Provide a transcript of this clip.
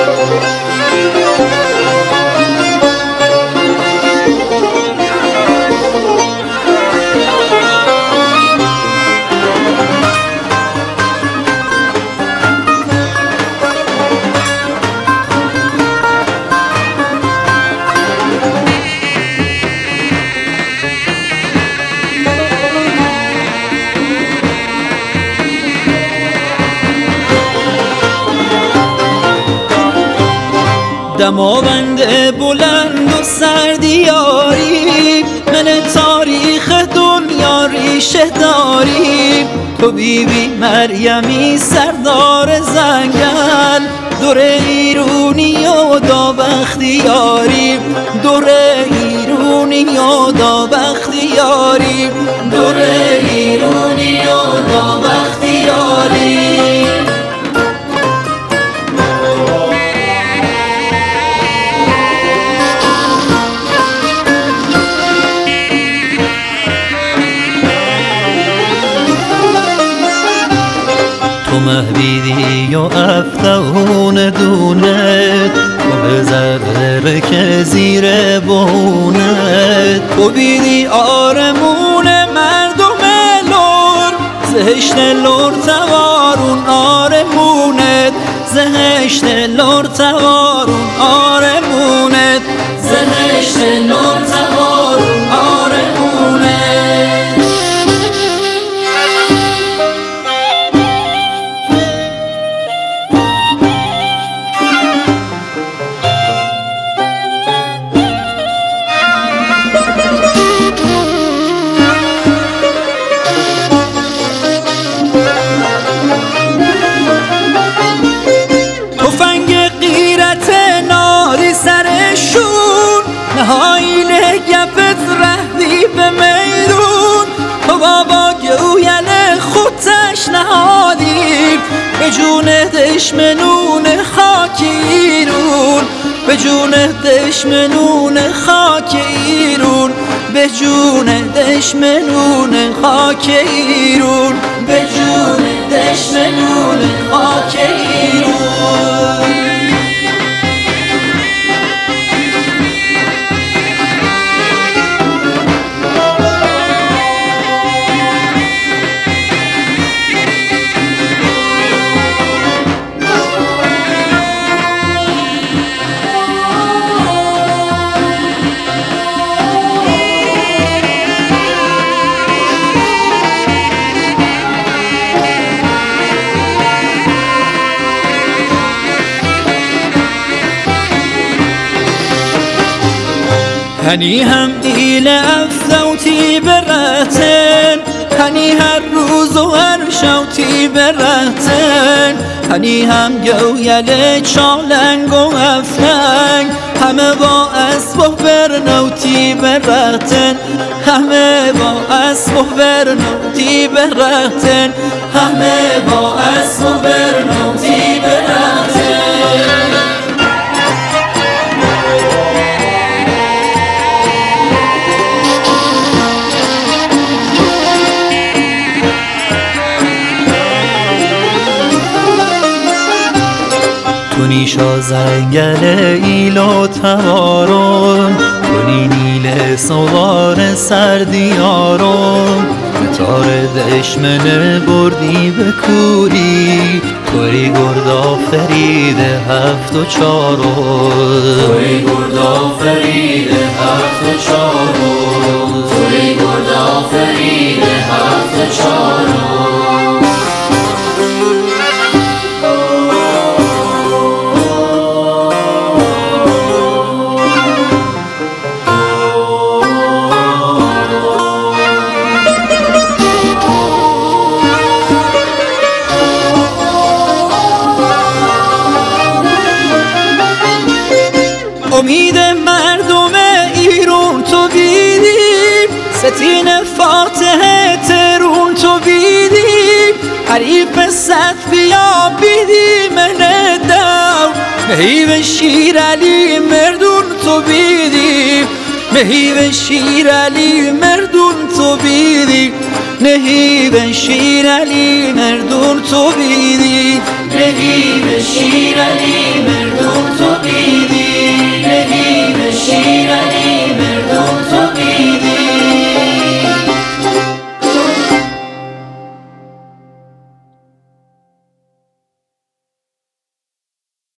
دماوند بلند و سردیاری، من تاریخ دنیا ریشه داری. تو بیبی مریمی سردار زنگل، دور ایرونی و داوختیاری، دور ایرونی و داوختیاری، دور ایرونی و داوختیاری. تو مهدیدی و افتون دونت، تو بزرر که زیر بونت. تو بیدی آرمون مردم لور، زهشت لور توارون آرمونت، زهشت لور توارون آرمونت، زهشت لور توارون آرمونت. نهایی گپت رهدی به میرون، تو بابا گویل خودش نهادی. به جون دشمنون خاک ایرون، به جون دشمنون خاک ایرون، به جون دشمنون خاک ایرون، به جون دشمنون خاک ایرون. هنی هم ایل افزوتی برهتن، هنی هر روز و هر شوتی برهتن. هنی هم گویل چالنگ و افلنگ، همه با اسب و برنوتی برهتن، همه با اسب و برنوتی برهتن، همه با اسب و برنوتی برهتن. تو نیشا زنگل ایل و توارون، تو نیل سوار سردیارون. تار دشمن بردی به کوری، توی گرد آفرید هفت و چارون، توی گرد آفرید هفت و چارون، توی گرد آفرید هفت و چارون. امید مردم ایران تو بیدی، ستین فاتحه ترون تو بیدی. حریف صد بیا بیدی من دو، مهیب شیر علی مردون تو بیدی، مهیب شیر علی مردون تو بیدی، مهیب شیر علی مردون تو بیدی.